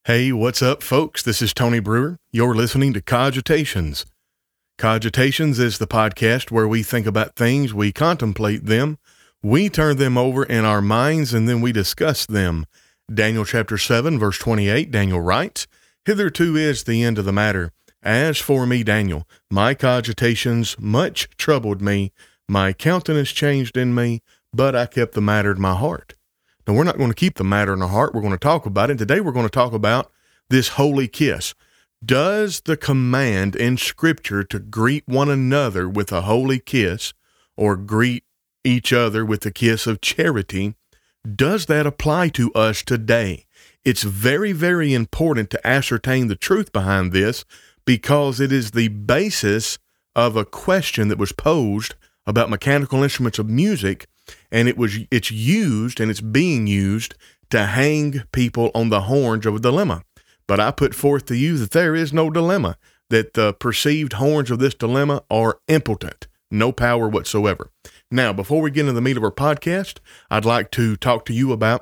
Hey, what's up, folks? This is Tony Brewer. You're listening to Cogitations. Cogitations is the podcast where we think about things, we contemplate them, we turn them over in our minds, and then we discuss them. Daniel chapter 7, verse 28, Daniel writes, "Hitherto is the end of the matter. As for me, Daniel, my cogitations much troubled me. My countenance changed in me, but I kept the matter in my heart." Now, we're not going to keep the matter in our heart. We're going to talk about it. Today, we're going to talk about this holy kiss. Does the command in Scripture to greet one another with a holy kiss or greet each other with a kiss of charity, does that apply to us today? It's very, very important to ascertain the truth behind this because it is the basis of a question that was posed about mechanical instruments of music, and it's used and it's being used to hang people on the horns of a dilemma. But I put forth to you that there is no dilemma, that the perceived horns of this dilemma are impotent, no power whatsoever. Now, before we get into the meat of our podcast, I'd like to talk to you about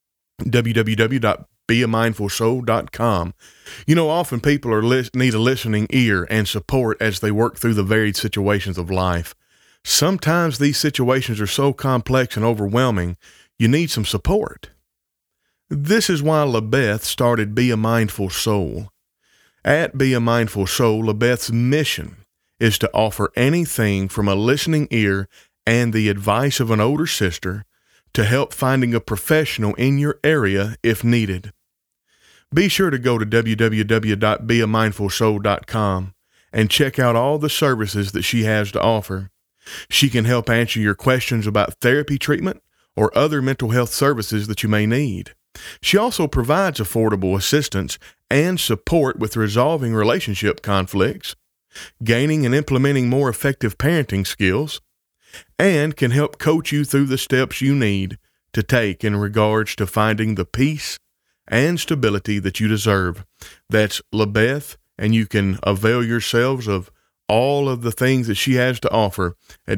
www.beamindfulsoul.com. You know, often people need a listening ear and support as they work through the varied situations of life. Sometimes these situations are so complex and overwhelming, you need some support. This is why LaBeth started Be a Mindful Soul. At Be a Mindful Soul, LaBeth's mission is to offer anything from a listening ear and the advice of an older sister to help finding a professional in your area if needed. Be sure to go to www.beamindfulsoul.com and check out all the services that she has to offer. She can help answer your questions about therapy treatment or other mental health services that you may need. She also provides affordable assistance and support with resolving relationship conflicts, gaining and implementing more effective parenting skills, and can help coach you through the steps you need to take in regards to finding the peace and stability that you deserve. That's LaBeth, and you can avail yourselves of all of the things that she has to offer at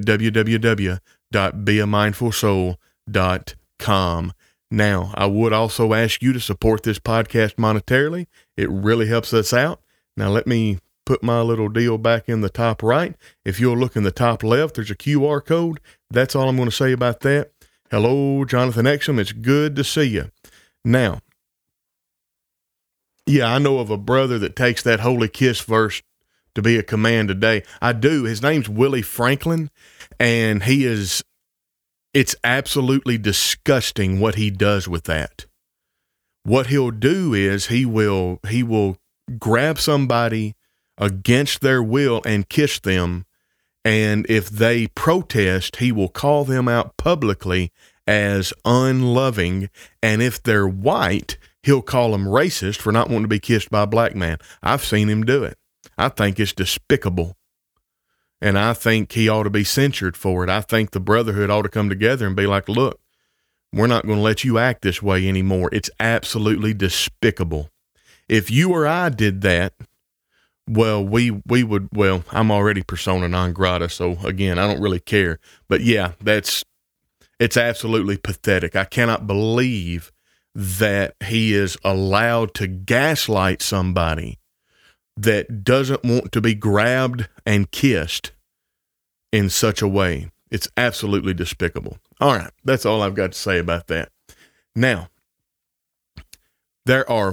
www.beamindfulsoul.com. Now, I would also ask you to support this podcast monetarily. It really helps us out. Now, let me put my little deal back in the top right. If you'll look in the top left, there's a QR code. That's all I'm going to say about that. Hello, Jonathan Exum. It's good to see you. Now, yeah, I know of a brother that takes that holy kiss verse to be a command today. I do. His name's Willie Franklin, and it's absolutely disgusting what he does with that. What he'll do is he will grab somebody against their will and kiss them, and if they protest, he will call them out publicly as unloving, and if they're white, he'll call them racist for not wanting to be kissed by a black man. I've seen him do it. I think it's despicable, and I think he ought to be censured for it. I think the brotherhood ought to come together and be like, look, we're not going to let you act this way anymore. It's absolutely despicable. If you or I did that, well, we would, I'm already persona non grata, so again, I don't really care. But yeah, it's absolutely pathetic. I cannot believe that he is allowed to gaslight somebody that doesn't want to be grabbed and kissed in such a way. It's absolutely despicable. All right, that's all I've got to say about that. Now, there are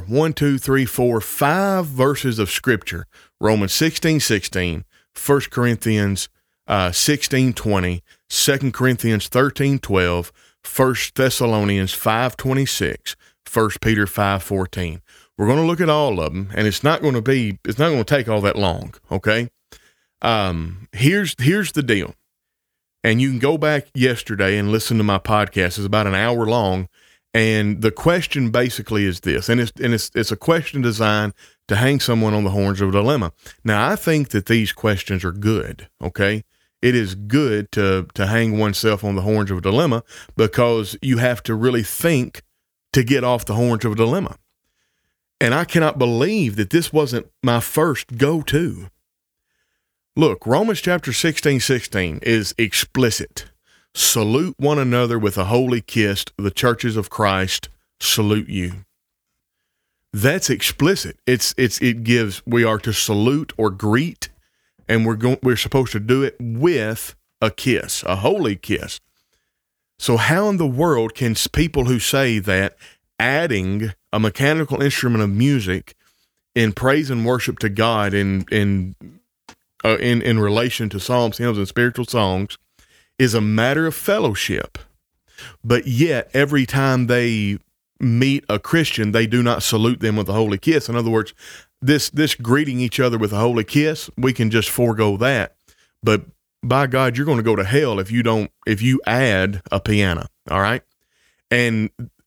5 verses of Scripture. Romans 16:16, 1 Corinthians 16:20, 2 Corinthians 13:12, 1 Thessalonians 5:26, 1 Peter 5:14. We're going to look at all of them, and it's not going to take all that long, okay? Here's the deal. And you can go back yesterday and listen to my podcast. It's about an hour long, and the question basically is this, and it's a question designed to hang someone on the horns of a dilemma. Now, I think that these questions are good, okay? It is good to hang oneself on the horns of a dilemma because you have to really think to get off the horns of a dilemma. And I cannot believe that this wasn't my first go-to. Look, Romans chapter 16:16 is explicit. Salute one another with a holy kiss. The churches of Christ salute you. That's explicit. It gives, we are to salute or greet, and we're supposed to do it with a kiss, a holy kiss. So how in the world can people who say that adding a mechanical instrument of music in praise and worship to God in relation to psalms, hymns, and spiritual songs is a matter of fellowship, but yet every time they meet a Christian, they do not salute them with a holy kiss? In other words, this greeting each other with a holy kiss, we can just forego that. But by God, you're going to go to hell if you add a piano. All right. And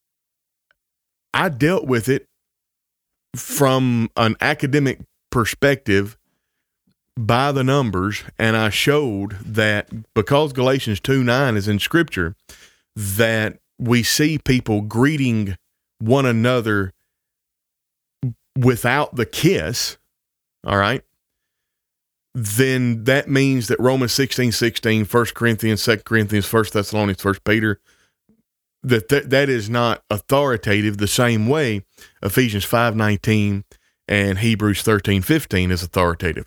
I dealt with it from an academic perspective by the numbers, and I showed that because Galatians 2:9 is in Scripture, that we see people greeting one another without the kiss, all right, then that means that Romans 16:16, 1 Corinthians, 2 Corinthians, 1 Thessalonians, 1 Peter, that is not authoritative the same way Ephesians 5:19 and Hebrews 13:15 is authoritative.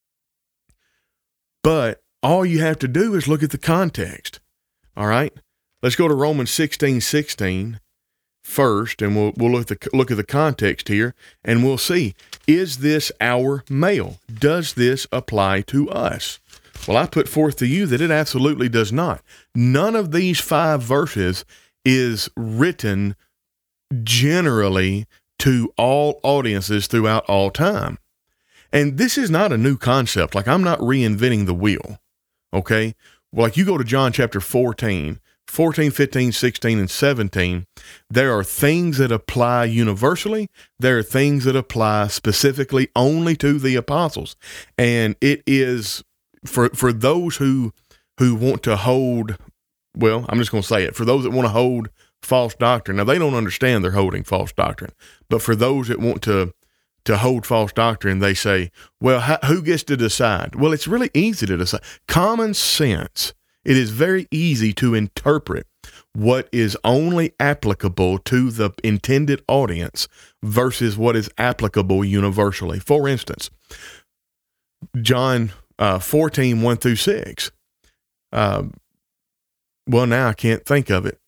But all you have to do is look at the context. All right? Let's go to Romans 16:16 first, and we'll look at the context here, and we'll see, is this our mail? Does this apply to us? Well, I put forth to you that it absolutely does not. None of these 5 verses is written generally to all audiences throughout all time. And this is not a new concept. Like, I'm not reinventing the wheel, okay? Like, you go to John chapter 14, 15, 16, and 17, there are things that apply universally. There are things that apply specifically only to the apostles. And it is for those who want to hold, well, I'm just going to say it, for those that want to hold false doctrine. Now, they don't understand they're holding false doctrine. But for those that want to hold false doctrine, they say, well, who gets to decide? Well, it's really easy to decide. Common sense. It is very easy to interpret what is only applicable to the intended audience versus what is applicable universally. For instance, John 14, 1 through 6. Well, now I can't think of it.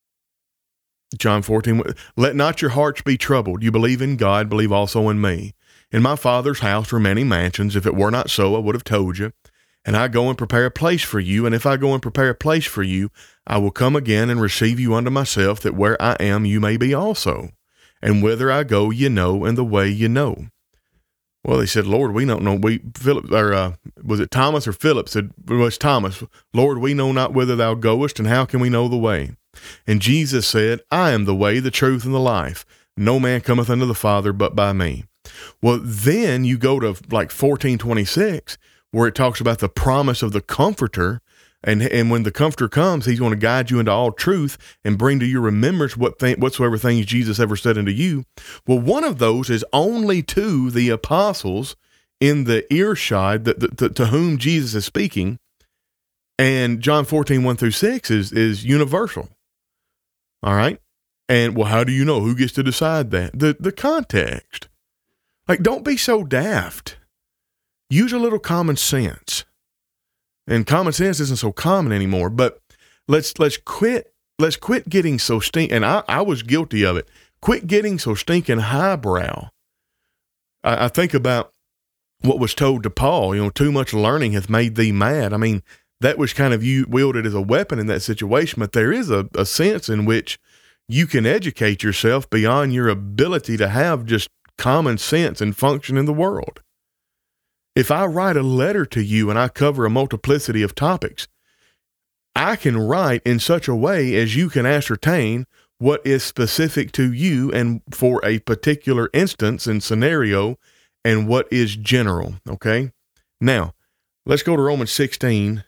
John 14, let not your hearts be troubled. You believe in God, believe also in me. In my Father's house are many mansions. If it were not so, I would have told you. And I go and prepare a place for you. And if I go and prepare a place for you, I will come again and receive you unto myself, that where I am, you may be also. And whither I go, you know, and the way you know. Well, they said, Lord, we don't know. Was it Thomas or Philip said, it was Thomas. Lord, we know not whither thou goest, and how can we know the way? And Jesus said, I am the way, the truth, and the life. No man cometh unto the Father but by me. Well, then you go to like 14:26, where it talks about the promise of the Comforter. And when the Comforter comes, he's going to guide you into all truth and bring to your remembrance whatsoever things Jesus ever said unto you. Well, one of those is only to the apostles in the earshot to whom Jesus is speaking. And John 14, 1 through 6 is universal. All right. And well, how do you know? Who gets to decide that? The context. Like, don't be so daft. Use a little common sense. And common sense isn't so common anymore, but let's quit getting so and I was guilty of it. Quit getting so stinking highbrow. I think about what was told to Paul, too much learning hath made thee mad. I mean, that was kind of, you wielded as a weapon in that situation, but there is a sense in which you can educate yourself beyond your ability to have just common sense and function in the world. If I write a letter to you and I cover a multiplicity of topics, I can write in such a way as you can ascertain what is specific to you and for a particular instance and scenario, and what is general, okay? Now, let's go to Romans 16:16.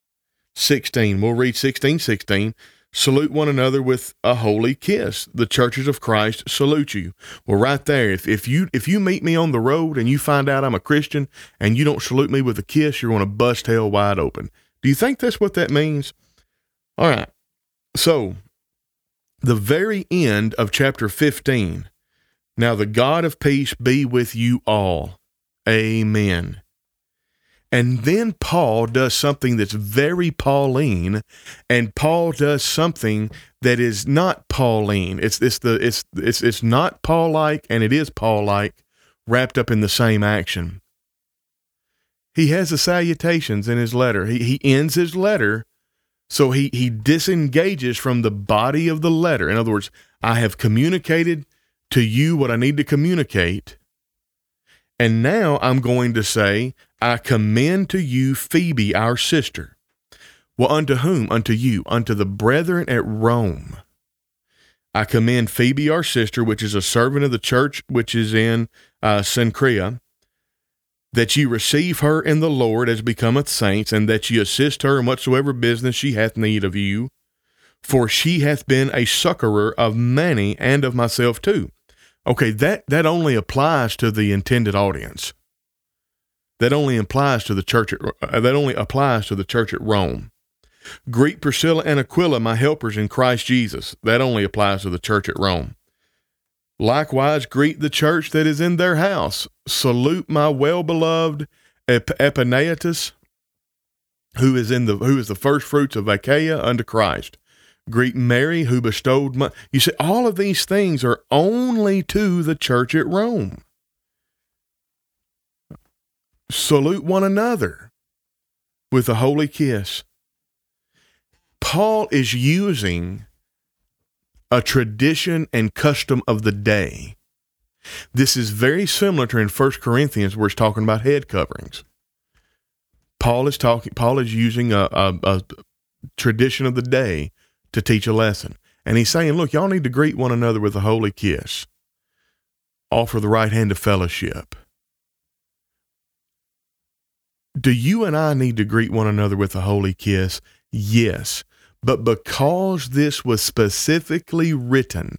We'll read 16:16. Salute one another with a holy kiss. The churches of Christ salute you. Well, right there, if you meet me on the road and you find out I'm a Christian and you don't salute me with a kiss, you're going to bust hell wide open. Do you think that's what that means? All right. So, the very end of chapter 15. Now the God of peace be with you all. Amen. And then Paul does something that's very Pauline, and Paul does something that is not Pauline. It's not Paul-like, and it is Paul-like, wrapped up in the same action. He has the salutations in his letter. He ends his letter, so he disengages from the body of the letter. In other words, I have communicated to you what I need to communicate, and now I'm going to say, I commend to you Phoebe, our sister. Well, unto whom? Unto you, unto the brethren at Rome. I commend Phoebe, our sister, which is a servant of the church which is in Cenchrea, that ye receive her in the Lord as becometh saints, and that ye assist her in whatsoever business she hath need of you. For she hath been a succorer of many, and of myself too. Okay, that only applies to the intended audience. That only applies to the church at Rome. Greet Priscilla and Aquila, my helpers in Christ Jesus. That only applies to the church at Rome. Likewise, greet the church that is in their house. Salute my well-beloved Epaenetus, who is the first fruits of Achaia unto Christ. Greet Mary, who bestowed money. You see, all of these things are only to the church at Rome. Salute one another with a holy kiss. Paul is using a tradition and custom of the day. This is very similar to in 1 Corinthians where it's talking about head coverings. Paul is using a tradition of the day to teach a lesson. And he's saying, look, y'all need to greet one another with a holy kiss. Offer the right hand of fellowship. Do you and I need to greet one another with a holy kiss? Yes. But because this was specifically written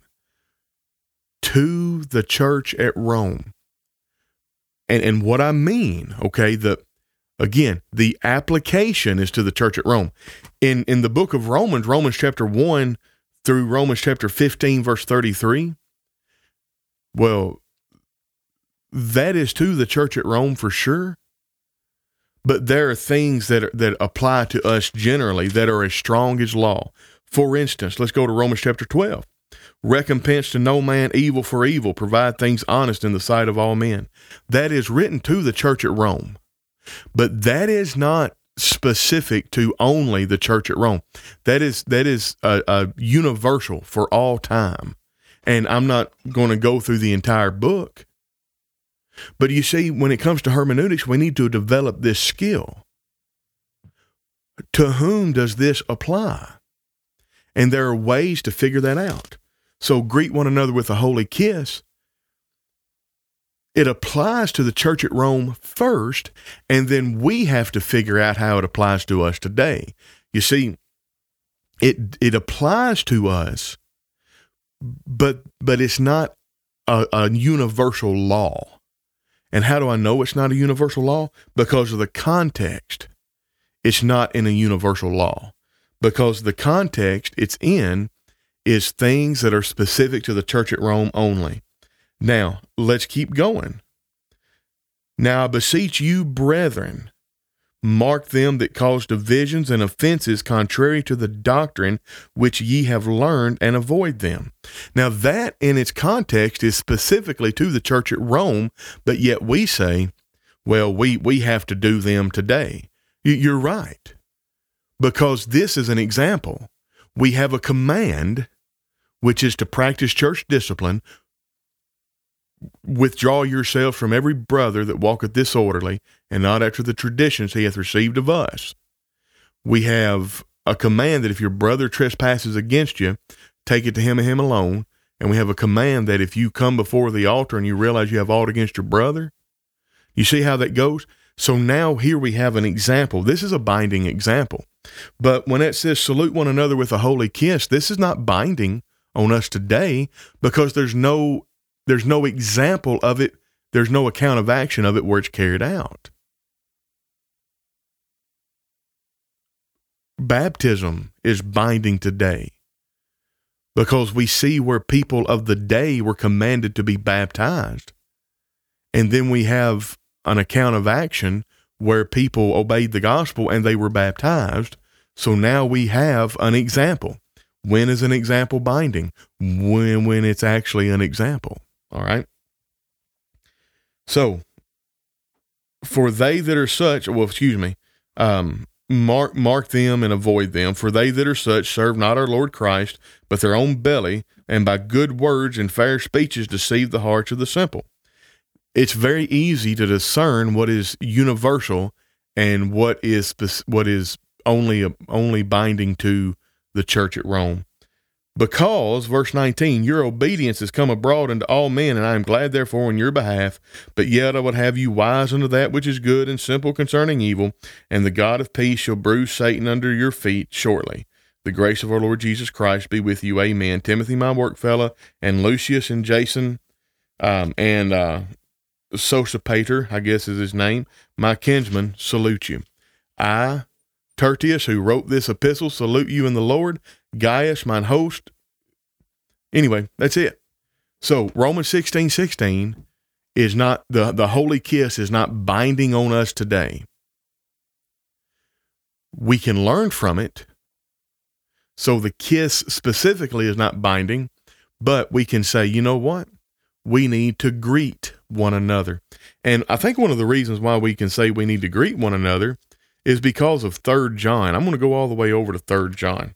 to the church at Rome, and what I mean, okay, the application is to the church at Rome. In the book of Romans chapter 1 through Romans chapter 15, verse 33, well, that is to the church at Rome for sure. But there are things that apply to us generally that are as strong as law. For instance, let's go to Romans chapter 12. Recompense to no man evil for evil, provide things honest in the sight of all men. That is written to the church at Rome. But that is not specific to only the church at Rome. That is a universal for all time. And I'm not going to go through the entire book. But you see, when it comes to hermeneutics, we need to develop this skill. To whom does this apply? And there are ways to figure that out. So greet one another with a holy kiss. It applies to the church at Rome first, and then we have to figure out how it applies to us today. You see, it applies to us, but it's not a universal law. And how do I know it's not a universal law? Because of the context. It's not in a universal law. Because the context it's in is things that are specific to the church at Rome only. Now, let's keep going. Now I beseech you, brethren, mark them that cause divisions and offenses contrary to the doctrine which ye have learned, and avoid them. Now that in its context is specifically to the church at Rome, but yet we say, well, we have to do them today. You're right. Because this is an example. We have a command, which is to practice church discipline. Withdraw yourselves from every brother that walketh disorderly, and not after the traditions he hath received of us. We have a command that if your brother trespasses against you, take it to him and him alone. And we have a command that if you come before the altar and you realize you have aught against your brother, you see how that goes? So now here we have an example. This is a binding example. But when it says salute one another with a holy kiss, this is not binding on us today because there's no example of it. There's no account of action of it where it's carried out. Baptism is binding today because we see where people of the day were commanded to be baptized. And then we have an account of action where people obeyed the gospel and they were baptized. So now we have an example. When is an example binding? When it's actually an example. All right. So for they that are such, mark them and avoid them. For they that are such serve not our Lord Christ, but their own belly, and by good words and fair speeches deceive the hearts of the simple. It's very easy to discern what is universal and what is only binding to the church at Rome. Because, verse 19, your obedience is come abroad unto all men, and I am glad therefore on your behalf. But yet I would have you wise unto that which is good and simple concerning evil, and the God of peace shall bruise Satan under your feet shortly. The grace of our Lord Jesus Christ be with you. Amen. Timothy, my workfellow, and Lucius and Jason, and Sosipater, I guess is his name, my kinsman, salute you. I, Tertius, who wrote this epistle, salute you in the Lord. Gaius, mine host. Anyway, that's it. So Romans 16:16 is not, the holy kiss is not binding on us today. We can learn from it. So the kiss specifically is not binding, but we can say, you know what? We need to greet one another. And I think one of the reasons why we can say we need to greet one another is because of 3 John. I'm going to go all the way over to 3 John.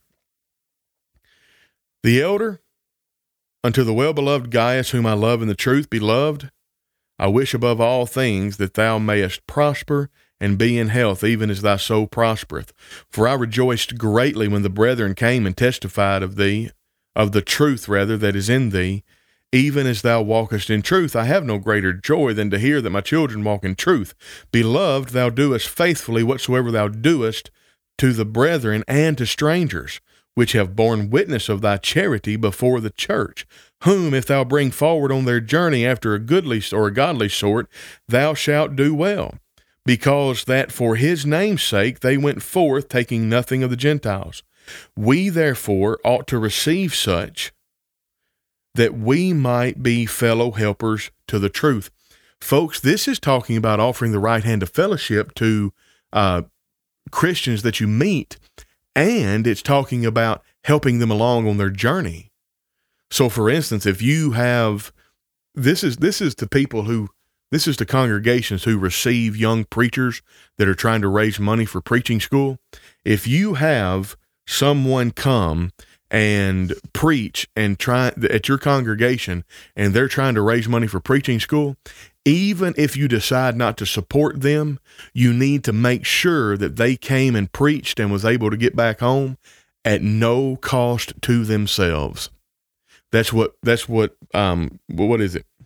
The elder, unto the well-beloved Gaius, whom I love in the truth, beloved, I wish above all things that thou mayest prosper and be in health, even as thy soul prospereth. For I rejoiced greatly when the brethren came and testified of thee, of the truth rather that is in thee, even as thou walkest in truth. I have no greater joy than to hear that my children walk in truth. Beloved, thou doest faithfully whatsoever thou doest to the brethren and to strangers, which have borne witness of thy charity before the church, whom if thou bring forward on their journey after a goodly or a godly sort, thou shalt do well, because that for his name's sake they went forth, taking nothing of the Gentiles. We therefore ought to receive such, that we might be fellow helpers to the truth. Folks, this is talking about offering the right hand of fellowship to Christians that you meet, and it's talking about helping them along on their journey. So, for instance, if you have, this is to congregations who receive young preachers that are trying to raise money for preaching school. If you have someone come and preach and try at your congregation, and they're trying to raise money for preaching school, even if you decide not to support them, you need to make sure that they came and preached and was able to get back home at no cost to themselves. What is it?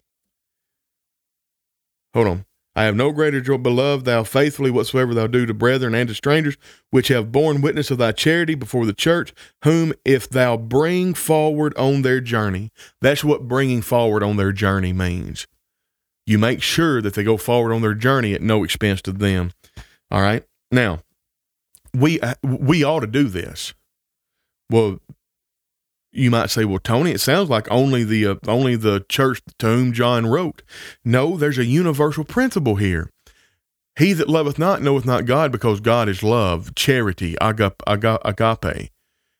Hold on. I have no greater joy, beloved, thou faithfully whatsoever thou do to brethren and to strangers, which have borne witness of thy charity before the church, whom if thou bring forward on their journey. That's what bringing forward on their journey means. You make sure that they go forward on their journey at no expense to them. All right. Now, we ought to do this. Well, you might say, well, Tony, it sounds like only the church to whom John wrote. No, there's a universal principle here. He that loveth not knoweth not God, because God is love, charity, agape.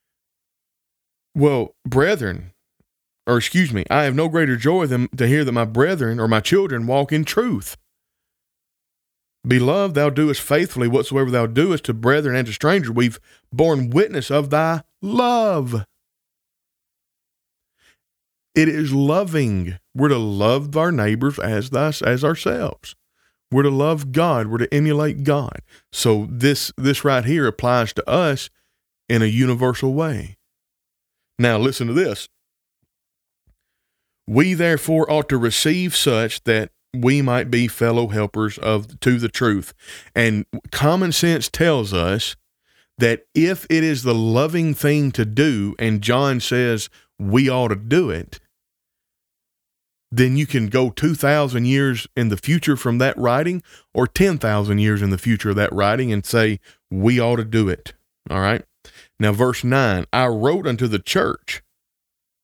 Well, brethren, I have no greater joy than to hear that my brethren or my children walk in truth. Beloved, thou doest faithfully whatsoever thou doest to brethren and to strangers. We've borne witness of thy love. It is loving. We're to love our neighbors as ourselves. We're to love God. We're to emulate God. So this right here applies to us in a universal way. Now listen to this. We therefore ought to receive such that we might be fellow helpers to the truth. And common sense tells us that if it is the loving thing to do, and John says we ought to do it, then you can go 2,000 years in the future from that writing, or 10,000 years in the future of that writing, and say we ought to do it. All right. Now, verse 9, I wrote unto the church.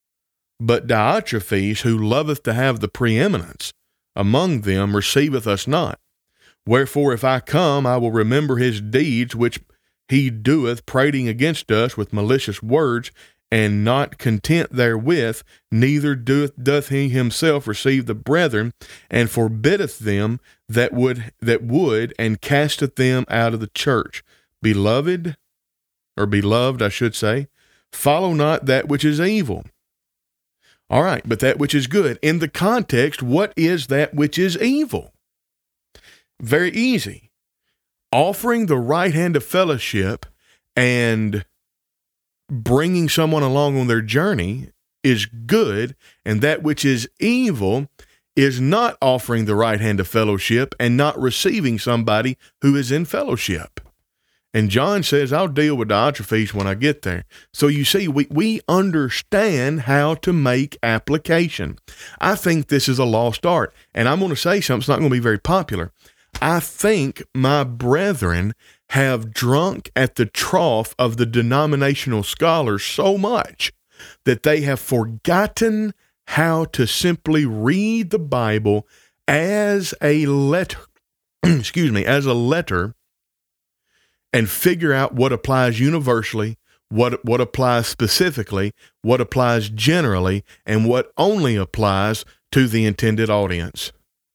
But Diotrephes, who loveth to have the preeminence among them, receiveth us not. Wherefore, if I come, I will remember his deeds which he doeth, prating against us with malicious words, and not content therewith, neither doth he himself receive the brethren, and forbiddeth them that would, and casteth them out of the church. Beloved, I should say, follow not that which is evil. All right, but that which is good. In the context, what is that which is evil? Very easy. Offering the right hand of fellowship and bringing someone along on their journey is good, and that which is evil is not offering the right hand of fellowship and not receiving somebody who is in fellowship. And John says, I'll deal with Diotrephes when I get there. So you see, we understand how to make application. I think this is a lost art. And I'm going to say something that's not going to be very popular. I think my brethren have drunk at the trough of the denominational scholars so much that they have forgotten how to simply read the Bible as a letter, as a letter, and figure out what applies universally, what applies specifically, what applies generally, and what only applies to the intended audience.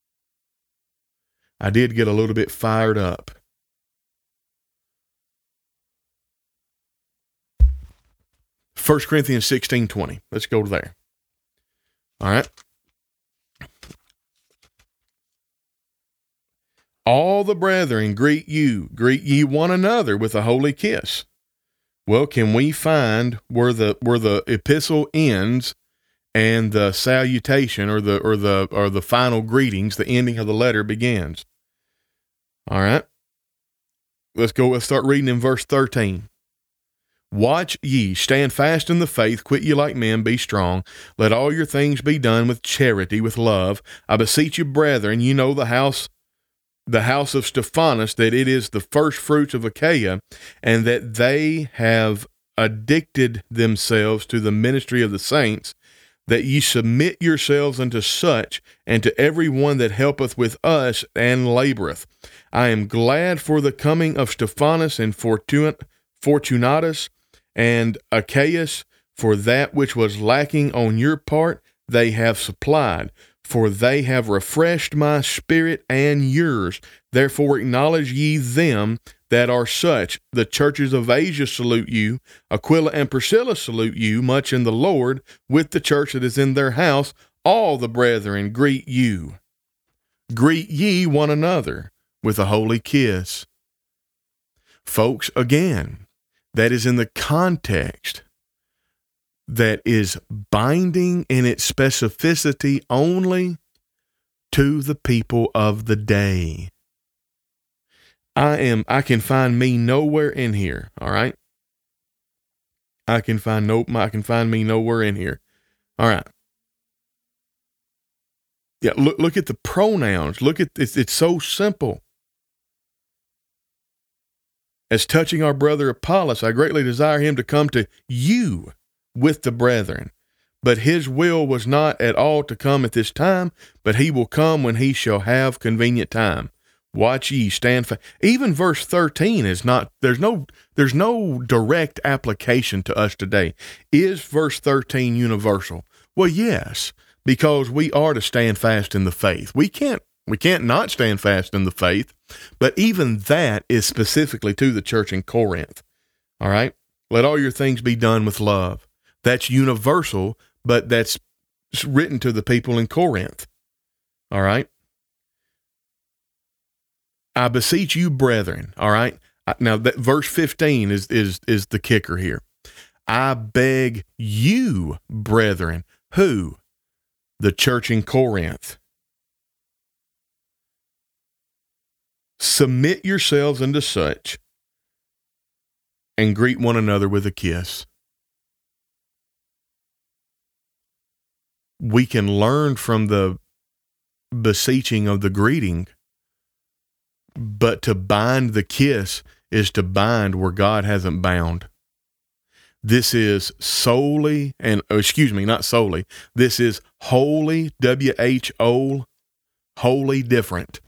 I did get a little bit fired up. 1 Corinthians 16:20. Let's go there. All right. All the brethren greet ye one another with a holy kiss. Well, can we find where the epistle ends and the salutation or the final greetings, the ending of the letter begins? All right. Let's start reading in verse 13. Watch ye, stand fast in the faith, quit ye like men, be strong. Let all your things be done with charity, with love. I beseech you, brethren, you know the house of Stephanas, that it is the first fruits of Achaia, and that they have addicted themselves to the ministry of the saints, that ye submit yourselves unto such, and to every one that helpeth with us and laboreth. I am glad for the coming of Stephanas and Fortunatus and Achaeus, for that which was lacking on your part they have supplied, for they have refreshed my spirit and yours. Therefore acknowledge ye them that are such. The churches of Asia salute you. Aquila and Priscilla salute you, much in the Lord, with the church that is in their house. All the brethren greet you. Greet ye one another with a holy kiss. Folks, again, that is in the context that is binding in its specificity only to the people of the day. I can find me nowhere in here, all right? I can find me nowhere in here. All right. Yeah, look at the pronouns. Look at it's so simple. As touching our brother Apollos, I greatly desire him to come to you with the brethren. But his will was not at all to come at this time, but he will come when he shall have convenient time. Watch ye, stand fast. Even verse 13 is not, there's no direct application to us today. Is verse 13 universal? Well, yes, because we are to stand fast in the faith. We can't not stand fast in the faith, but even that is specifically to the church in Corinth. All right? Let all your things be done with love. That's universal, but that's written to the people in Corinth. All right? I beseech you, brethren. All right? Now, that verse 15 is the kicker here. I beg you, brethren. Who? The church in Corinth. Submit yourselves unto such, and greet one another with a kiss. We can learn from the beseeching of the greeting, but to bind the kiss is to bind where God hasn't bound. This is solely, not solely, this is wholly, W-H-O, wholly different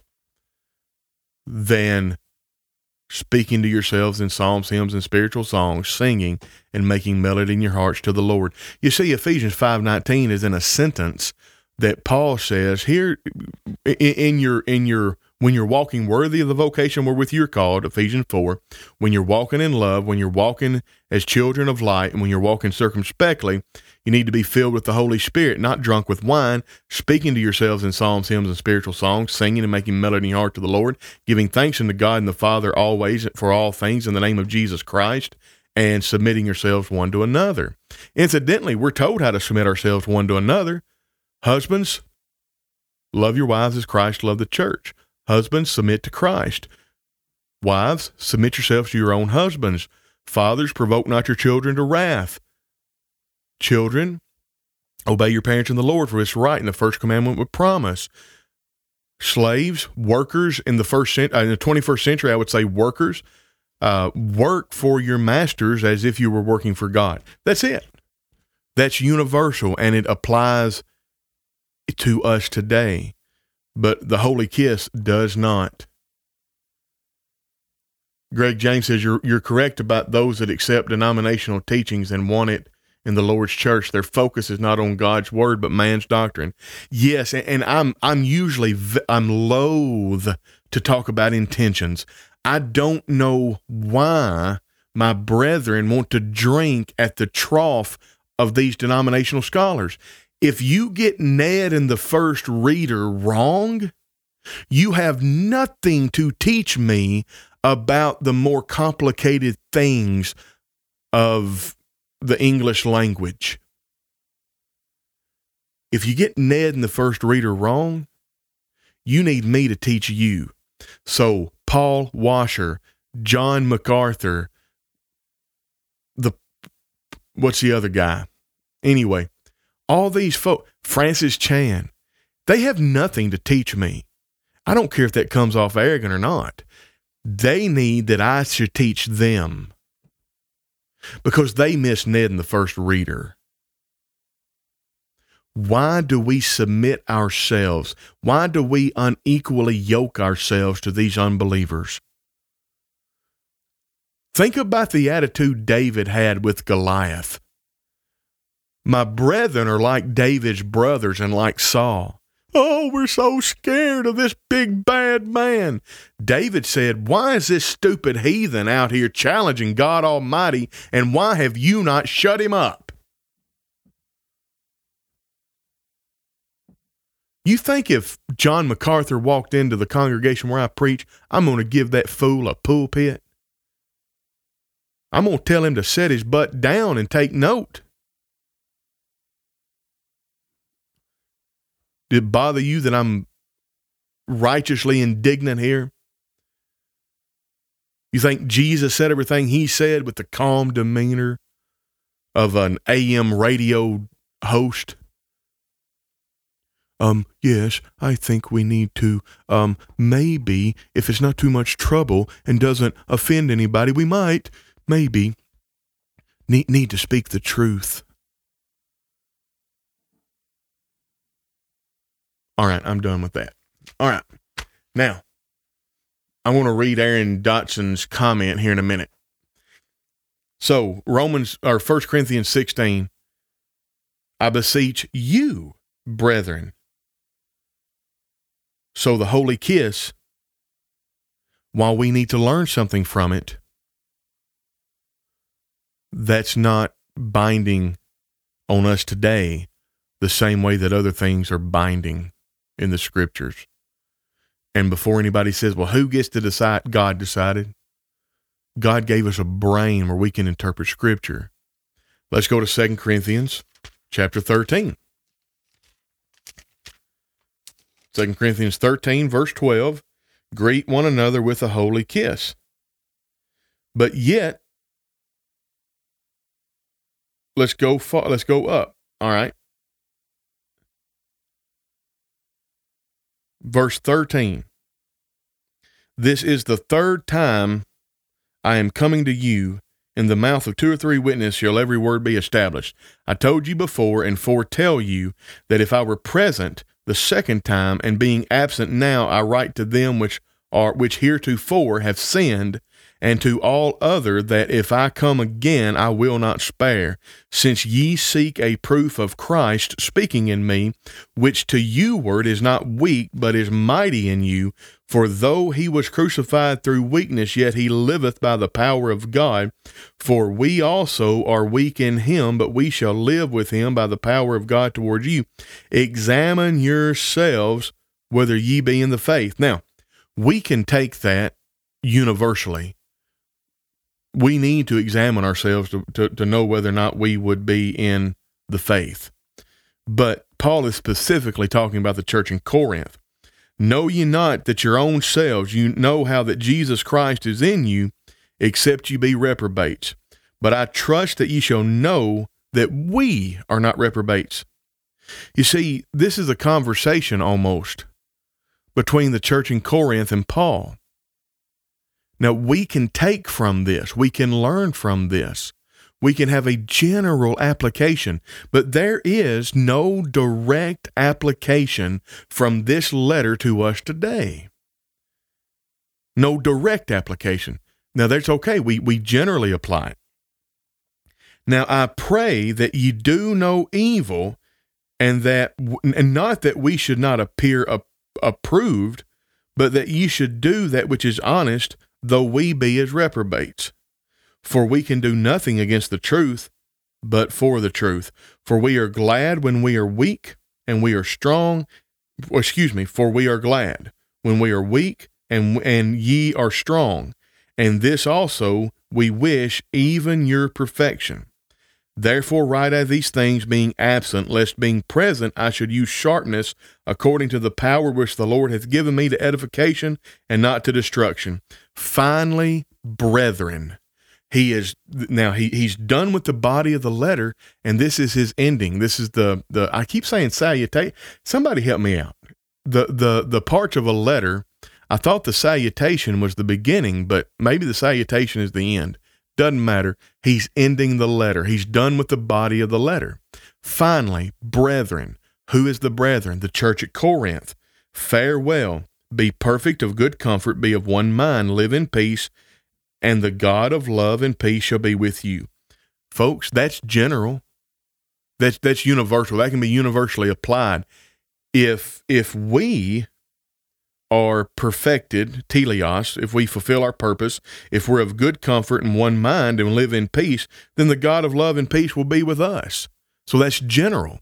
than speaking to yourselves in psalms, hymns, and spiritual songs, singing and making melody in your hearts to the Lord. You see, Ephesians 5:19 is in a sentence that Paul says here when you're walking worthy of the vocation wherewith you're called, Ephesians 4, when you're walking in love, when you're walking as children of light, and when you're walking circumspectly, you need to be filled with the Holy Spirit, not drunk with wine, speaking to yourselves in psalms, hymns, and spiritual songs, singing and making melody in your heart to the Lord, giving thanks unto God and the Father always for all things in the name of Jesus Christ, and submitting yourselves one to another. Incidentally, we're told how to submit ourselves one to another. Husbands, love your wives as Christ loved the church. Husbands, submit to Christ. Wives, submit yourselves to your own husbands. Fathers, provoke not your children to wrath. Children, obey your parents in the Lord, for it's right, and the first commandment with promise. Slaves, workers in the 21st century, I would say workers, work for your masters as if you were working for God. That's it. That's universal, and it applies to us today. But the Holy Kiss does not. Greg James says you're correct about those that accept denominational teachings and want it in the Lord's church. Their focus is not on God's word, but man's doctrine. Yes, and I'm loath to talk about intentions. I don't know why my brethren want to drink at the trough of these denominational scholars. If you get Ned and the first reader wrong, you have nothing to teach me about the more complicated things of the English language. If you get Ned and the first reader wrong, you need me to teach you. So Paul Washer, John MacArthur, what's the other guy? Anyway, all these folks, Francis Chan, they have nothing to teach me. I don't care if that comes off arrogant or not. They need that I should teach them because they missed Ned and the first reader. Why do we submit ourselves? Why do we unequally yoke ourselves to these unbelievers? Think about the attitude David had with Goliath. My brethren are like David's brothers and like Saul. Oh, we're so scared of this big bad man. David said, why is this stupid heathen out here challenging God Almighty, and why have you not shut him up? You think if John MacArthur walked into the congregation where I preach, I'm going to give that fool a pulpit? I'm going to tell him to set his butt down and take note. Did it bother you that I'm righteously indignant here? You think Jesus said everything he said with the calm demeanor of an AM radio host? Yes, I think we need to, maybe, if it's not too much trouble and doesn't offend anybody, we might, maybe, need to speak the truth. All right, I'm done with that. All right. Now, I want to read Aaron Dotson's comment here in a minute. So, 1 Corinthians 16, I beseech you, brethren. So the Holy Kiss, while we need to learn something from it, that's not binding on us today the same way that other things are binding in the scriptures. And before anybody says, well, who gets to decide? God decided. God gave us a brain where we can interpret scripture. Let's go to 2 Corinthians chapter 13. 2 Corinthians 13, verse 12, greet one another with a holy kiss. But yet, let's go up. All right. Verse 13. This is the third time I am coming to you, In the mouth of 2 or 3 witnesses shall every word be established. I told you before and foretell you that if I were present the second time, and being absent now, I write to them which heretofore have sinned, and to all other, that if I come again, I will not spare, since ye seek a proof of Christ speaking in me, which to you word is not weak, but is mighty in you. For though he was crucified through weakness, yet he liveth by the power of God. For we also are weak in him, but we shall live with him by the power of God towards you. Examine yourselves whether ye be in the faith. Now, we can take that universally. We need to examine ourselves to know whether or not we would be in the faith. But Paul is specifically talking about the church in Corinth. Know ye not that your own selves, you know how that Jesus Christ is in you, except you be reprobates. But I trust that ye shall know that we are not reprobates. You see, this is a conversation almost between the church in Corinth and Paul. Now, we can take from this, we can learn from this, we can have a general application, but there is no direct application from this letter to us today. No direct application. Now, that's okay. We generally apply it. Now, I pray that ye do no evil, and not that we should not appear approved, but that ye should do that which is honest, though we be as reprobates. For we can do nothing against the truth, but for the truth. For we are glad when we are weak, and we are strong. For we are glad when we are weak, and ye are strong. And this also we wish, even your perfection. Therefore write I these things, being absent, lest being present I should use sharpness, according to the power which the Lord hath given me to edification and not to destruction. Finally, brethren, he's done with the body of the letter, and this is his ending. This is the I keep saying salutation. Somebody help me out. The parts of a letter, I thought the salutation was the beginning, but maybe the salutation is the end. Doesn't matter. He's ending the letter. He's done with the body of the letter. Finally, brethren. Who is the brethren? The church at Corinth. Farewell. Be perfect, of good comfort, be of one mind, live in peace, and the God of love and peace shall be with you. Folks, that's general. That's universal. That can be universally applied. If we are perfected, teleos, if we fulfill our purpose, if we're of good comfort and one mind and live in peace, then the God of love and peace will be with us. So that's general.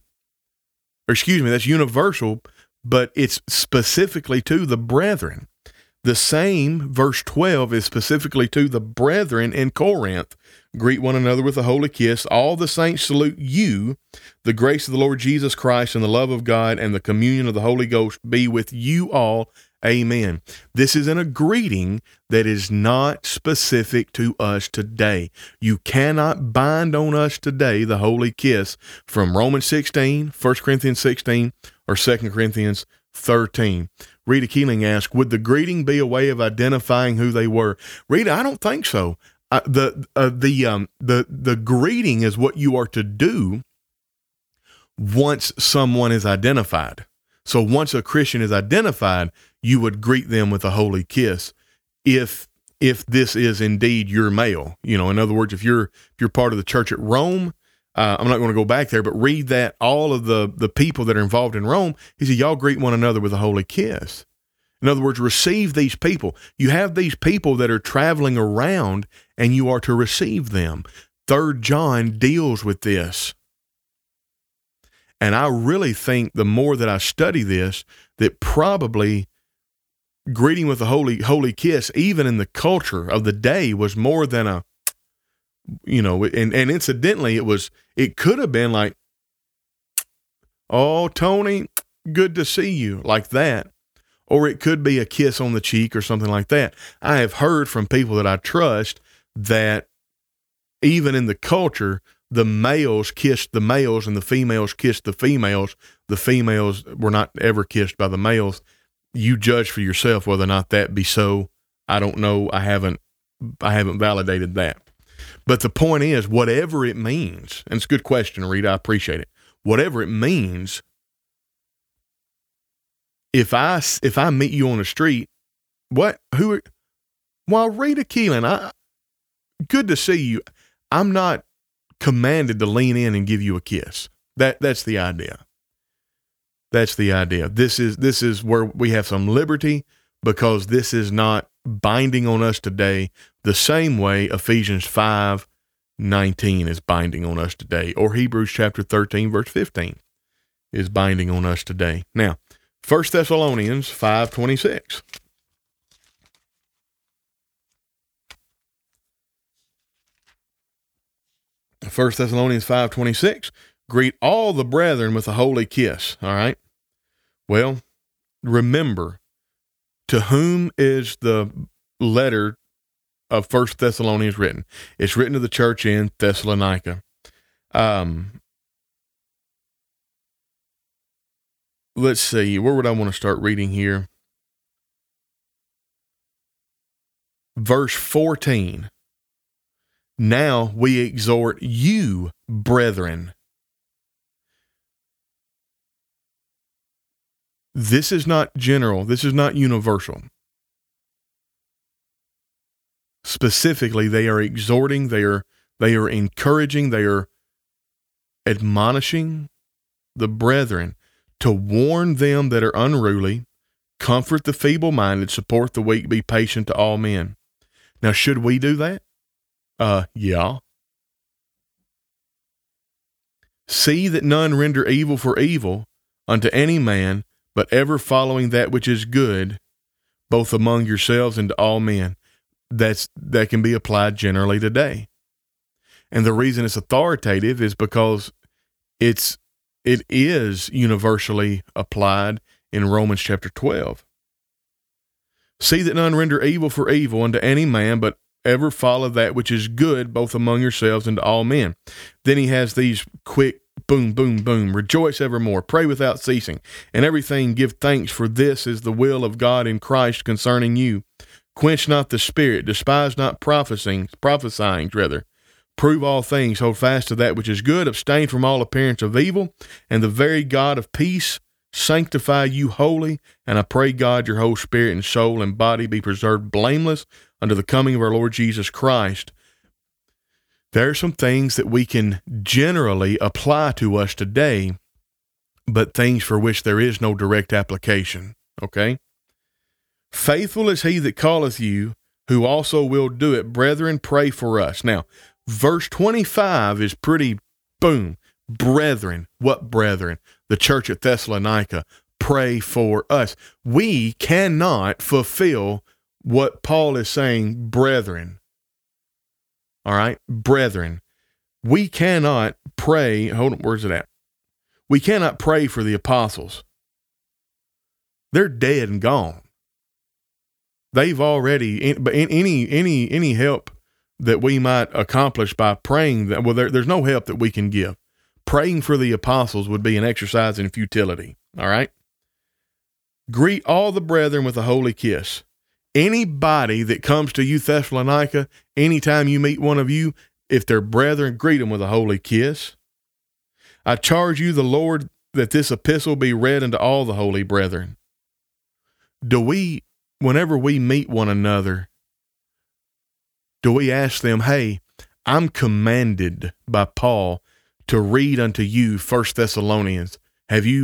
That's universal, but it's specifically to the brethren. The same verse 12 is specifically to the brethren in Corinth. Greet one another with a holy kiss. All the saints salute you. The grace of the Lord Jesus Christ and the love of God and the communion of the Holy Ghost be with you all. Amen. This is a greeting that is not specific to us today. You cannot bind on us today the holy kiss from Romans 16, 1 Corinthians 16, or 2 Corinthians 13. Rita Keeling asked, would the greeting be a way of identifying who they were? Rita, I don't think so. The greeting is what you are to do once someone is identified. So once a Christian is identified, you would greet them with a holy kiss. If this is indeed your male, in other words, if you're part of the church at Rome, I'm not going to go back there, but read that all of the people that are involved in Rome, he said, y'all greet one another with a holy kiss. In other words, receive these people. You have these people that are traveling around and you are to receive them. 3 John deals with this. And I really think the more that I study this, that probably greeting with a holy kiss, even in the culture of the day, was more than and incidentally, it could have been like, oh, Tony, good to see you, like that. Or it could be a kiss on the cheek or something like that. I have heard from people that I trust that even in the culture, the males kissed the males and the females kissed the females. The females were not ever kissed by the males. You judge for yourself whether or not that be so. I don't know. I haven't validated that. But the point is, whatever it means, and it's a good question, Rita, I appreciate it. Whatever it means, if I meet you on the street, well, Rita Keelan, good to see you. I'm not commanded to lean in and give you a kiss. That's the idea. That's the idea. This is where we have some liberty, because this is not binding on us today the same way Ephesians 5:19 is binding on us today, or Hebrews chapter 13 verse 15 is binding on us today. Now, 1 Thessalonians 5:26. 1 Thessalonians 5:26, greet all the brethren with a holy kiss. All right. Well, remember, to whom is the letter of 1 Thessalonians written? It's written to the church in Thessalonica. Let's see, where would I want to start reading here? Verse 14. Now we exhort you, brethren. This is not general. This is not universal. Specifically, they are exhorting, they are encouraging, they are admonishing the brethren to warn them that are unruly, comfort the feeble-minded, support the weak, be patient to all men. Now, should we do that? Yeah. See that none render evil for evil unto any man, but ever following that which is good, both among yourselves and to all men. That can be applied generally today. And the reason it's authoritative is because it is universally applied in Romans chapter 12. See that none render evil for evil unto any man, but ever follow that which is good, both among yourselves and to all men. Then he has these quick boom, boom, boom. Rejoice evermore. Pray without ceasing. And everything give thanks, for this is the will of God in Christ concerning you. Quench not the spirit. Despise not prophesying. Prove all things. Hold fast to that which is good. Abstain from all appearance of evil. And the very God of peace sanctify you wholly. And I pray God your whole spirit and soul and body be preserved blameless unto the coming of our Lord Jesus Christ. There are some things that we can generally apply to us today, but things for which there is no direct application. Okay? Faithful is he that calleth you, who also will do it. Brethren, pray for us. Now, verse 25 is pretty boom. Brethren. What brethren? The church at Thessalonica. Pray for us. We cannot fulfill what Paul is saying, brethren. All right? Brethren. We cannot pray. Hold on, where's it at? We cannot pray for the apostles. They're dead and gone. They've already, but any help that we might accomplish by praying, that, well, there's no help that we can give. Praying for the apostles would be an exercise in futility. All right? Greet all the brethren with a holy kiss. Anybody that comes to you, Thessalonica, anytime you meet one of you, if they're brethren, greet them with a holy kiss. I charge you, the Lord, that this epistle be read unto all the holy brethren. Whenever we meet one another, do we ask them, hey, I'm commanded by Paul to read unto you 1 Thessalonians. Have you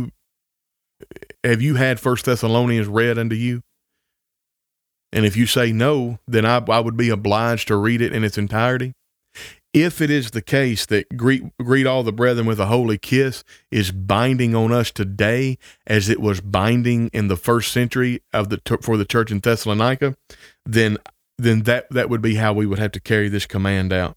had 1 Thessalonians read unto you? And if you say no, then I would be obliged to read it in its entirety. If it is the case that greet all the brethren with a holy kiss is binding on us today, as it was binding in the first century for the church in Thessalonica, then that would be how we would have to carry this command out.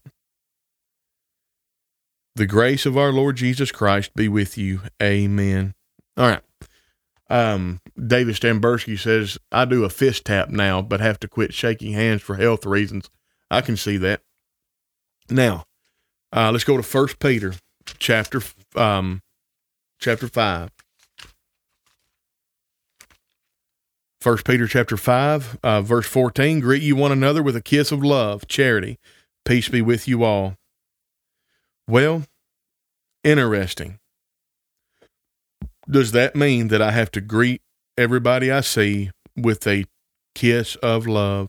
The grace of our Lord Jesus Christ be with you. Amen. All right. David Stambursky says, I do a fist tap now, but have to quit shaking hands for health reasons. I can see that. Now, let's go to 1 Peter chapter 5. 1 Peter chapter 5, verse 14, greet you one another with a kiss of love, charity. Peace be with you all. Well, interesting. Does that mean that I have to greet everybody I see with a kiss of love?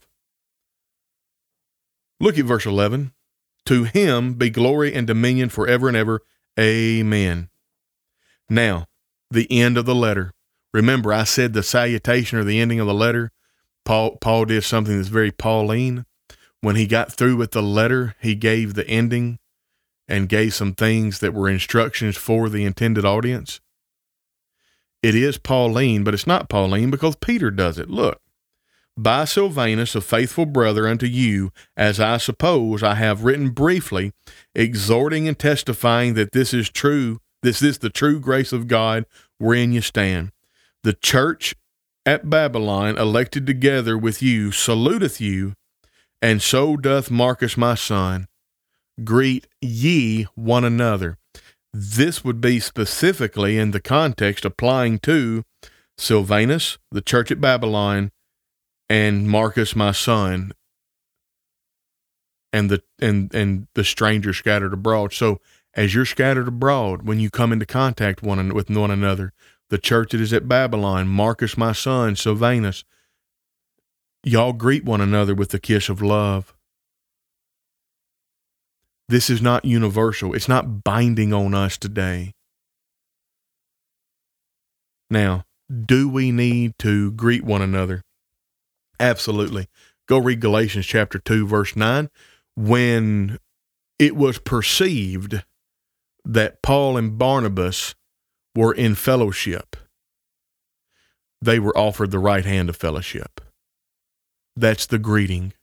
Look at verse 11. To him be glory and dominion forever and ever. Amen. Now, the end of the letter. Remember, I said the salutation or the ending of the letter. Paul did something that's very Pauline. When he got through with the letter, he gave the ending and gave some things that were instructions for the intended audience. It is Pauline, but it's not Pauline because Peter does it. Look, by Silvanus, a faithful brother unto you, as I suppose I have written briefly, exhorting and testifying that this is true, this is the true grace of God wherein you stand. The church at Babylon, elected together with you, saluteth you, and so doth Marcus my son. Greet ye one another. This would be specifically in the context applying to Silvanus, the church at Babylon, and Marcus my son, and the stranger scattered abroad. So as you're scattered abroad, when you come into contact with one another, the church that is at Babylon, Marcus my son, Silvanus, y'all greet one another with the kiss of love. This is not universal. It's not binding on us today. Now, do we need to greet one another? Absolutely. Go read Galatians chapter 2, verse 9. When it was perceived that Paul and Barnabas were in fellowship, they were offered the right hand of fellowship. That's the greeting.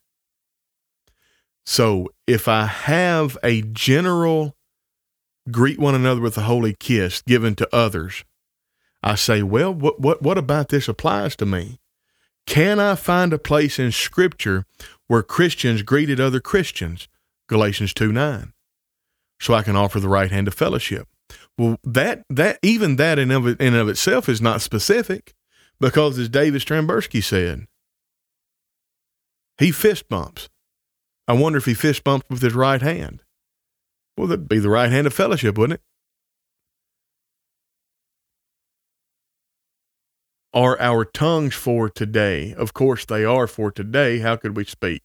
So if I have a general greet one another with a holy kiss given to others, I say, well, what about this applies to me? Can I find a place in Scripture where Christians greeted other Christians? Galatians 2:9. So I can offer the right hand of fellowship. Well, that in of itself is not specific, because as David Stramberski said, he fist bumps. I wonder if he fist bumps with his right hand. Well, that'd be the right hand of fellowship, wouldn't it? Are our tongues for today? Of course they are for today. How could we speak?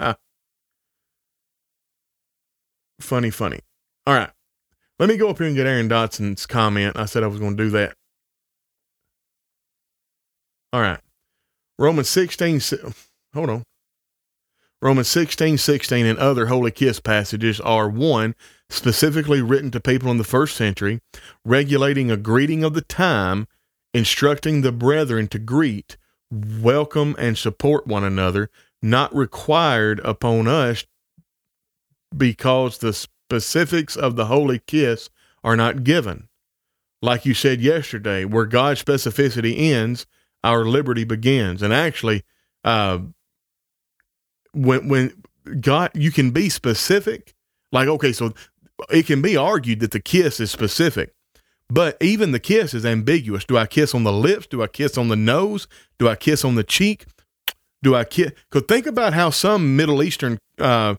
Funny. All right. Let me go up here and get Aaron Dotson's comment. I said I was going to do that. All right. Romans 16:16 and other holy kiss passages are, one, specifically written to people in the first century, regulating a greeting of the time, instructing the brethren to greet, welcome, and support one another, not required upon us because the specifics of the holy kiss are not given. Like you said yesterday, where God's specificity ends, our liberty begins. And actually, when God, you can be specific, like, okay, so it can be argued that the kiss is specific, but even the kiss is ambiguous. Do I kiss on the lips? Do I kiss on the nose? Do I kiss on the cheek? Do I kiss? Because think about how some Middle Eastern, what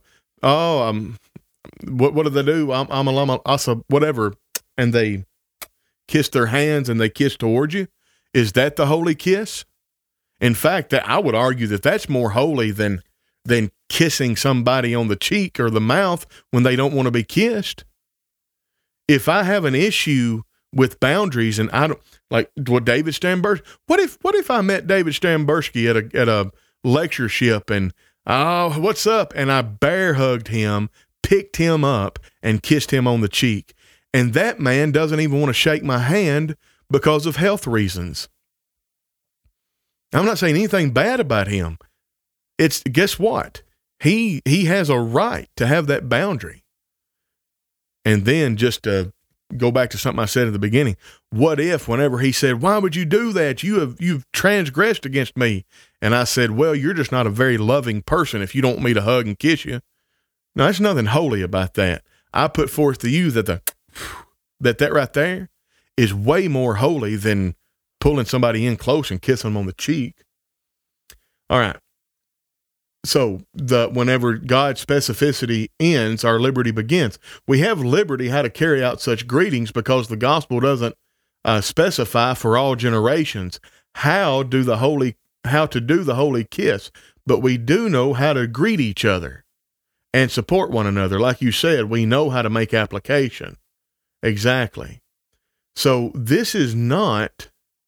do they do? Whatever. And they kiss their hands and they kiss towards you. Is that the holy kiss? In fact, I would argue that that's more holy than kissing somebody on the cheek or the mouth when they don't want to be kissed. If I have an issue with boundaries and I don't, like what David Stramberski, what if I met David Stramberski at a lectureship and, oh, what's up? And I bear hugged him, picked him up and kissed him on the cheek. And that man doesn't even want to shake my hand because of health reasons. I'm not saying anything bad about him. It's, guess what? He has a right to have that boundary. And then just to go back to something I said at the beginning, what if whenever he said, why would you do that? You've transgressed against me. And I said, well, you're just not a very loving person if you don't want me to hug and kiss you. No, there's nothing holy about that. I put forth to you that that right there is way more holy than pulling somebody in close and kissing them on the cheek. All right. So whenever God's specificity ends, our liberty begins. We have liberty how to carry out such greetings because the gospel doesn't specify for all generations how to do the holy kiss, but we do know how to greet each other and support one another. Like you said, we know how to make application. Exactly. So this is not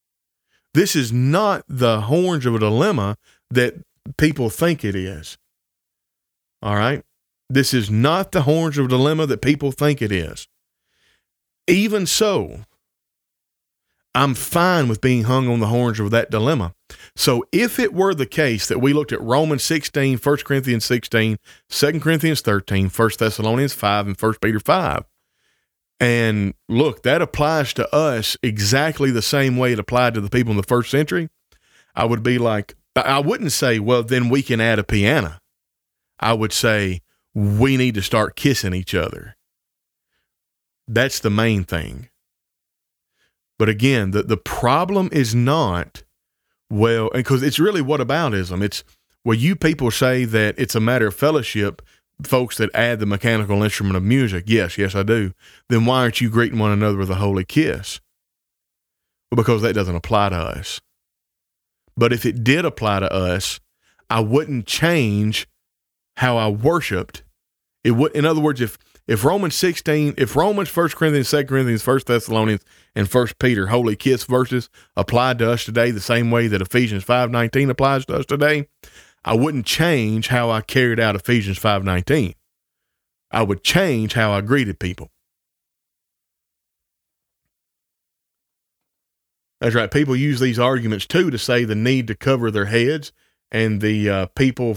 the horns of a dilemma that people think it is. All right? This is not the horns of a dilemma that people think it is. Even so, I'm fine with being hung on the horns of that dilemma. So if it were the case that we looked at Romans 16, 1 Corinthians 16, 2 Corinthians 13, 1 Thessalonians 5, and 1 Peter 5, and look, that applies to us exactly the same way it applied to the people in the first century, I would be like, I wouldn't say, well, then we can add a piano. I would say, we need to start kissing each other. That's the main thing. But again, the problem is not, well, because it's really whataboutism. It's, well, you people say that it's a matter of fellowship, folks that add the mechanical instrument of music. Yes, I do. Then why aren't you greeting one another with a holy kiss? Well, because that doesn't apply to us. But if it did apply to us, I wouldn't change how I worshiped. It would, in other words, if Romans 16, if Romans, 1 Corinthians, 2 Corinthians, 1 Thessalonians, and 1 Peter holy kiss verses applied to us today the same way that Ephesians 5:19 applies to us today, I wouldn't change how I carried out Ephesians 5:19. I would change how I greeted people. That's right. People use these arguments too to say the need to cover their heads, and the people,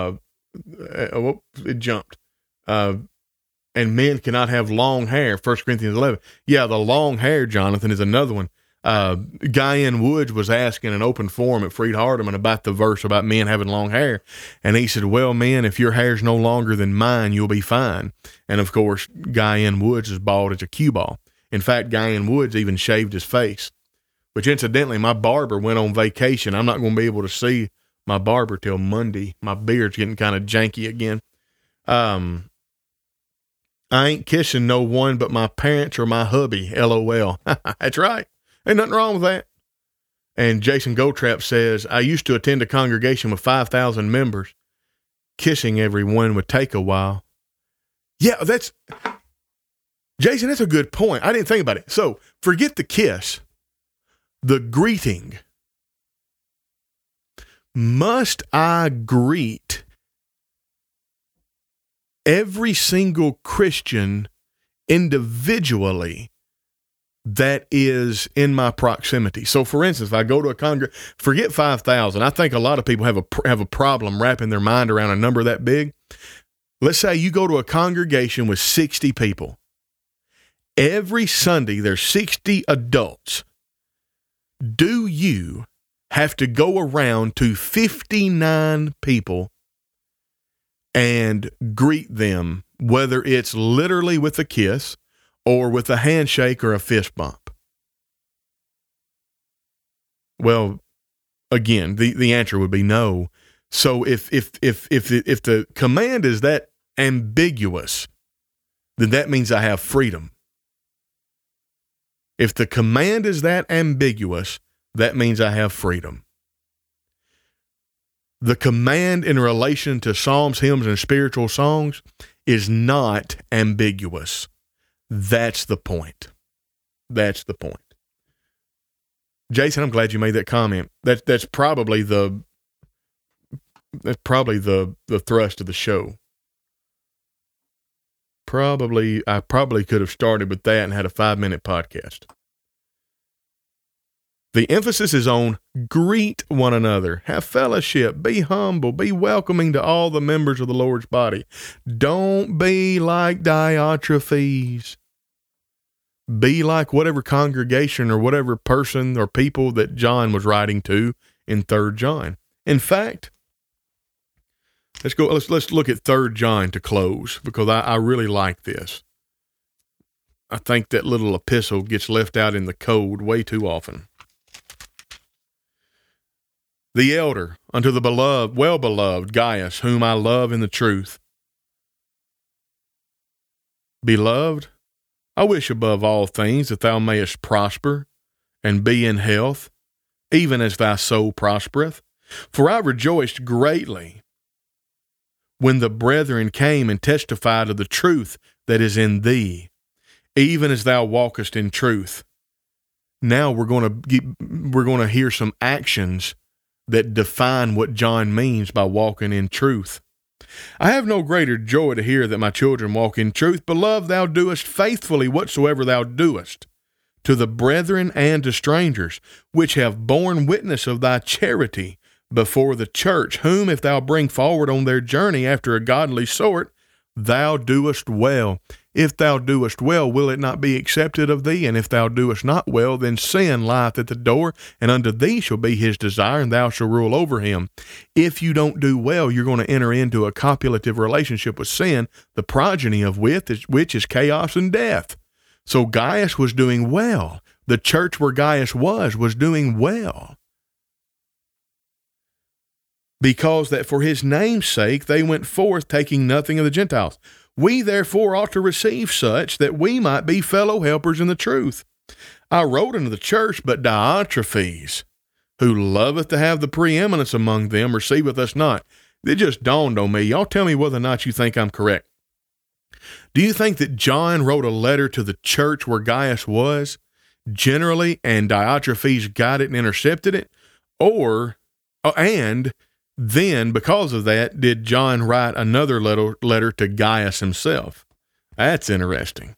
it jumped. And men cannot have long hair, 1 Corinthians 11. Yeah, the long hair, Jonathan, is another one. Guy N. Woods was asking an open forum at Freed Hardeman about the verse about men having long hair. And he said, well, men, if your hair's no longer than mine, you'll be fine. And of course, Guy N. Woods is bald as a cue ball. In fact, Guy N. Woods even shaved his face, which incidentally, my barber went on vacation. I'm not going to be able to see my barber till Monday. My beard's getting kind of janky again. I ain't kissing no one but my parents or my hubby, LOL. That's right. Ain't nothing wrong with that. And Jason Gotrap says, I used to attend a congregation with 5,000 members. Kissing everyone would take a while. Yeah, Jason, that's a good point. I didn't think about it. So forget the kiss. The greeting. Must I greet every single Christian individually that is in my proximity? So for instance, if I go to a congregation, forget 5,000. I think a lot of people have a problem wrapping their mind around a number that big. Let's say you go to a congregation with 60 people. Every Sunday, there's 60 adults. Do you have to go around to 59 people and greet them, whether it's literally with a kiss or with a handshake or a fist bump? Well, again, the answer would be no. So if the command is that ambiguous, then that means I have freedom. If the command is that ambiguous, that means I have freedom. The command in relation to psalms, hymns, and spiritual songs is not ambiguous. That's the point. That's the point. Jason, I'm glad you made that comment. That's probably the thrust of the show. I probably could have started with that and had a 5-minute podcast. The emphasis is on greet one another, have fellowship, be humble, be welcoming to all the members of the Lord's body. Don't be like Diotrephes. Be like whatever congregation or whatever person or people that John was writing to in 3 John. In fact, let's look at 3 John to close, because I really like this. I think that little epistle gets left out in the cold way too often. The elder unto the beloved, well-beloved Gaius, whom I love in the truth. Beloved, I wish above all things that thou mayest prosper and be in health, even as thy soul prospereth. For I rejoiced greatly when the brethren came and testified of the truth that is in thee, even as thou walkest in truth. Now we're going to hear some actions that define what John means by walking in truth. I have no greater joy to hear that my children walk in truth. Beloved, thou doest faithfully whatsoever thou doest, to the brethren and to strangers, which have borne witness of thy charity before the church, whom if thou bring forward on their journey after a godly sort, thou doest well. If thou doest well, will it not be accepted of thee? And if thou doest not well, then sin lieth at the door, and unto thee shall be his desire, and thou shalt rule over him. If you don't do well, you're going to enter into a copulative relationship with sin, the progeny of which is chaos and death. So Gaius was doing well. The church where Gaius was doing well. Because that for his name's sake they went forth, taking nothing of the Gentiles. We therefore ought to receive such, that we might be fellow helpers in the truth. I wrote unto the church, but Diotrephes, who loveth to have the preeminence among them, receiveth us not. It just dawned on me. Y'all tell me whether or not you think I'm correct. Do you think that John wrote a letter to the church where Gaius was, generally, and Diotrephes got it and intercepted it? And then, because of that, did John write another letter to Gaius himself? That's interesting.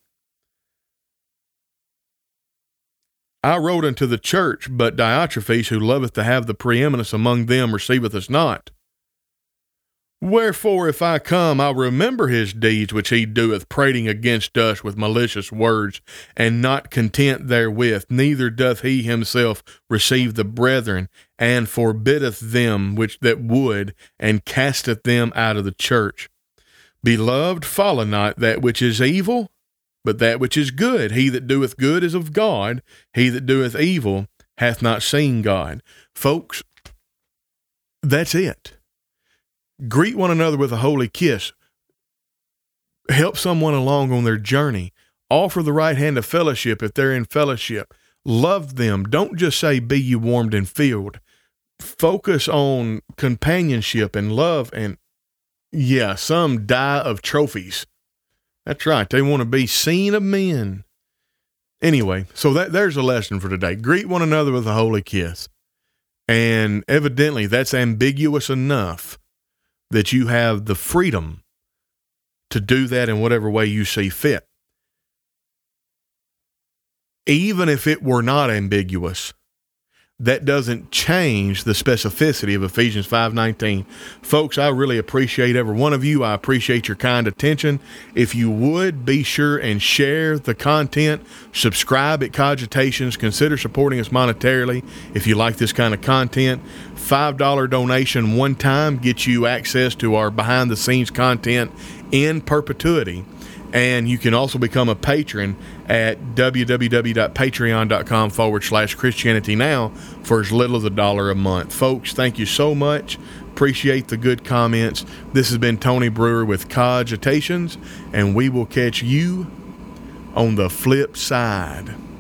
I wrote unto the church, but Diotrephes, who loveth to have the preeminence among them, receiveth us not. Wherefore, if I come, I'll remember his deeds which he doeth, prating against us with malicious words, and not content therewith, neither doth he himself receive the brethren, and forbiddeth them that would, and casteth them out of the church. Beloved, follow not that which is evil, but that which is good. He that doeth good is of God. He that doeth evil hath not seen God. Folks, that's it. Greet one another with a holy kiss. Help someone along on their journey. Offer the right hand of fellowship if they're in fellowship. Love them. Don't just say, be ye warmed and filled. Focus on companionship and love. And yeah, some die of trophies. That's right. They want to be seen of men. Anyway, so there's a lesson for today. Greet one another with a holy kiss. And evidently that's ambiguous enough that you have the freedom to do that in whatever way you see fit. Even if it were not ambiguous, that doesn't change the specificity of Ephesians 5:19. Folks, I really appreciate every one of you. I appreciate your kind attention. If you would, be sure and share the content. Subscribe at Cogitations. Consider supporting us monetarily if you like this kind of content. $5 donation one time gets you access to our behind-the-scenes content in perpetuity. And you can also become a patron at www.patreon.com/Christianity Now for as little as $1 a month. Folks, thank you so much. Appreciate the good comments. This has been Tony Brewer with Cogitations, and we will catch you on the flip side.